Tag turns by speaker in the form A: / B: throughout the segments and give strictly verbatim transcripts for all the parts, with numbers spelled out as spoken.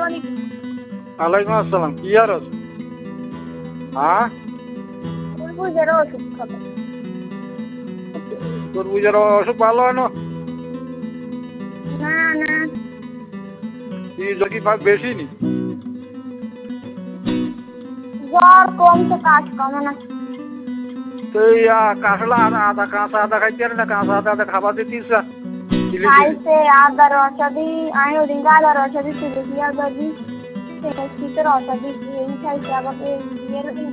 A: আলাইকুম।
B: ওয়ালাইকুম আসসালাম। কি আর আছে? হ্যাঁ,
A: তরমুজের ওষুধ খাবো।
B: তরমুজের অসুখ ভালো হয় না?
A: না না,
B: কি জ্বর কি ভাগ বেশি নি?
A: জ্বর কমছে, কাশ কমে না।
B: তো ইয়া কাশলা আদা কাঁচা আদা খাইতে পারে না? কাঁচা আদা আদা খাবার দিতিস না?
A: খাইছে আদার রসাদি, আমি ওদিন আদার রসাদি তুলেছি আদা দি শীতের রসাদি এই খাইছে আবার এই বিয়ের দিন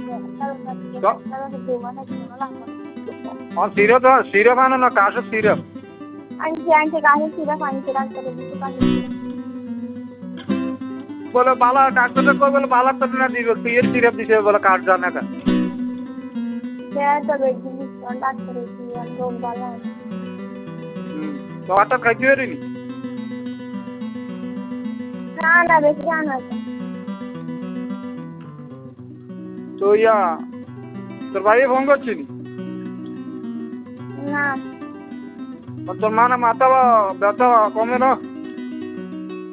B: সিরপ সিরপ আনো না, কাশের সিরপ
A: আনছি আনছি কাশি সিরাপ আনছি, ডাক্তারে দিচ্ছে কাশি সিরাপ।
B: বলে বালা ডাক্তারের কই বলে বালা তো না দিবে, তুই এর সিরপ দিছে বলে কাশ জানে না।
A: তবে ডাক্তারে দিয়ে রোগ ভালো হয়।
B: হুম, তো আটা খাইতে পারিনি?
A: না না, বেশি জান হয়তো।
B: তো ইয়া তোর ভাই ফোন করছিনি?
A: না,
B: তোর মা না মাথা ব্যথা কমে না?